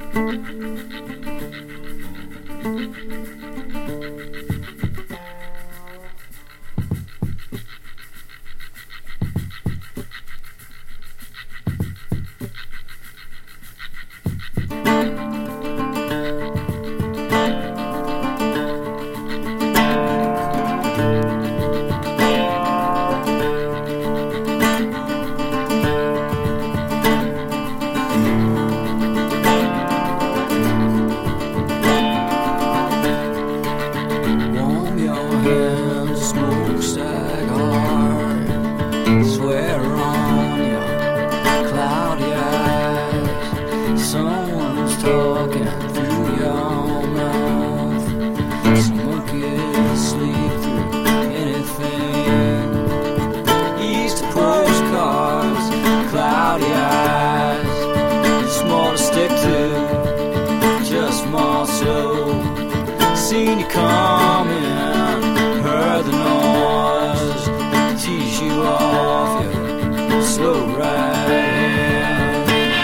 Smokestack hard, swear on your cloudy eyes. Someone's talking through your mouth. Someone could sleep through anything. East postcards, cloudy eyes. Just more to stick to, just more so. Seen you coming, heard the noise, tease you off your slow ride.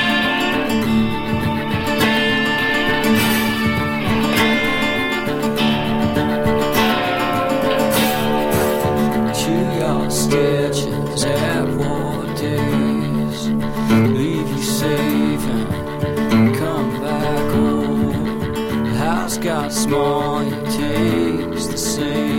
Chew your stitches at war days, leave you safe and come back home. The house got small, it tastes the same.